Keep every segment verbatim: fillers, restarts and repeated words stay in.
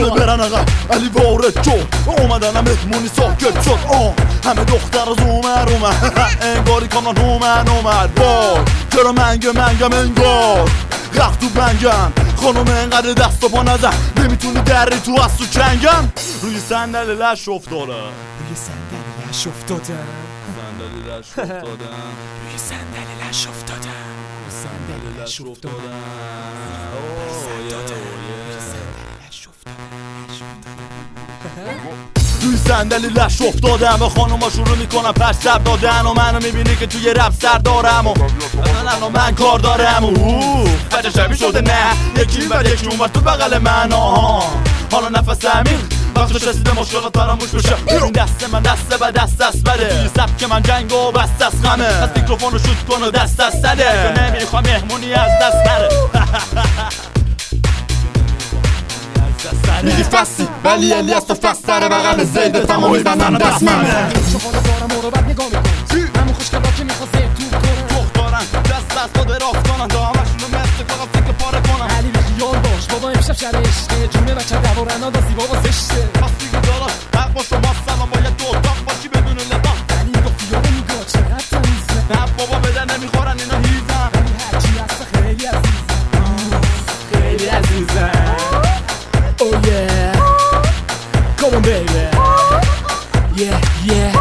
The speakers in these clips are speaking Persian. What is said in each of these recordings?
همه برن اقل علی وارد شد اومدن مهمونی ساکت شد آه همه دختر از اومر اومد انگاری کامران اومن اومد وای چرا منگه منگم انگار غرق تو بنگم خانم انقدر دست و پا نزن نمیتونی دری تو از تو چنگم روی صندلی لش افتادم روی صندلی لش افتادم صندلی لش افتادم روی صندلی لش افتادم صندلی لش افتادم روی صندلی لش افتادم و خانوما شروع میکنم پش سب دادن و منو میبینی که توی رپ سر دارم و مثلا من کار دارم و بچه شبیه شده نه یکی بر یکی اونور تو بغل من آها حالا نفس عمیق وقتش رسیده مشکلات فراموش بشه این دست من دسته به دست دست بده توی سبک من جنگ و بست از غمه از میکروفون رو شوت کن و دست از سده که نمیخوام مهمونی از دست بره میگی فسی ولی الیاس تو فست داره بغل زیده تمامی بزنم دست منه شفالا دارم رو بد نگاه میکن همون خوشگلا که میخواد زید تو کنن دختارن دست دست با دراخت کنن دامشون رو مثل کاغا فکر پاره کنن علی بگی یار باش بابا امشب شب عشقه جونه بچه دوارن آدا زیبا با زشته پس دیگه دارم حق با شما سلام باید دو اتاق باشی بدون لباس علی گفتی یارو میگاه چقدر تمیزه نه بابا بدن نمیخورن اینا هیزن ولی هرچی هست خیلی عزیزم خیلی عزیزم Oh yeah, come on baby, yeah yeah.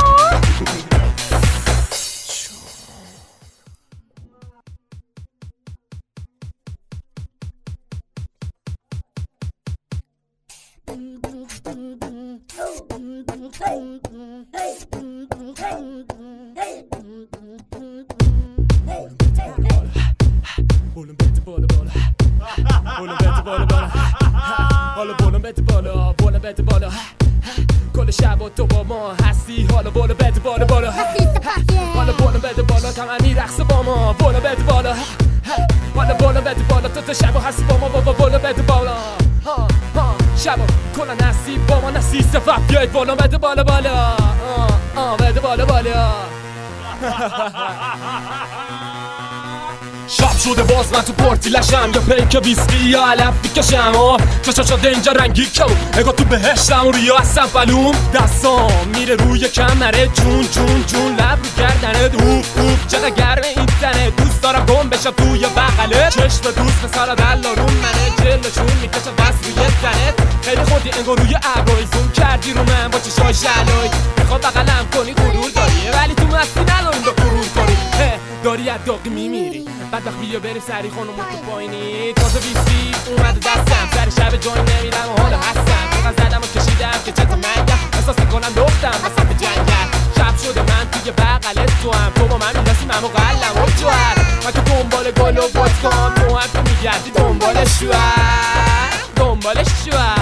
Bollen bitte bolle bolle, bollen bitte bolle bolle. حالا bollen bitte bolle, bollen bitte bolle. کل شب و تو با ما هستی حالا bollen bitte bolle bolle. حالا bollen bitte bolle کم میرقصه با ما bollen bitte bolle. حالا bollen bitte bolle تو تو شب هستی با ما بابا bollen bitte bolle. ها ها شب کلا هستی با ما نسی صفت بیاید bollen bitte bolle bolle. آه آه bitte bolle bolle. شب شده باز من تو پارتی لشم یا پیک ویسکی یا علف میکشم و چا چا اینجا رنگی کم اگه تو بهشتم و ریا هستم فلوم دستام میره روی کمره جون جون جون لب رو گردنت اوف اوف چقدر گرم این تنه دوست دارم گم بشم توی بغلت چشم دوست مثلا دلارون منه جلشون میکشم دست روی تنت خیلی خودی انگار روی ابروی زوم کردی رو من با چشای شلای میخواد بغلم کنی غرور داری ولی تو مستی نداریم به غرور کنی داری از داغی میمیری بعد وقت بیا بریم سری خانمون تو پایینی تازه ویسکی اومده دستم سری شب جای نمیرم و حالا هستم فقط زدم و کشیدم که چت منگم احساس میکنم دختم وسط جنگل شب شده من توی بغل تو هم تو با من میرسیم همو قلم و جوهر من تو دنبال گل و باتکام تو هم تو میگردی دنبال شوهر دنبال شوهر